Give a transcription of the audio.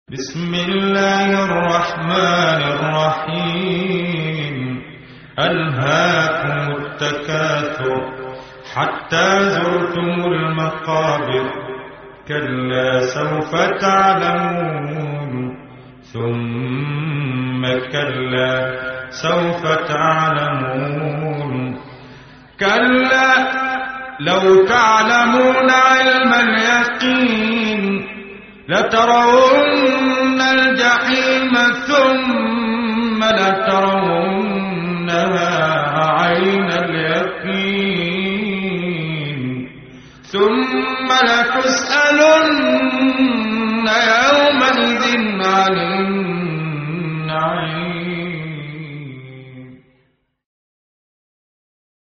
بسم الله الرحمن الرحيم. ألهاكم التكاثر حتى زرتم المقابر، كلا سوف تعلمون ثم كلا سوف تعلمون. كلا لو تعلمون علم اليقين لترون الجحيم ثم لترونها عين اليقين ثم لتسألن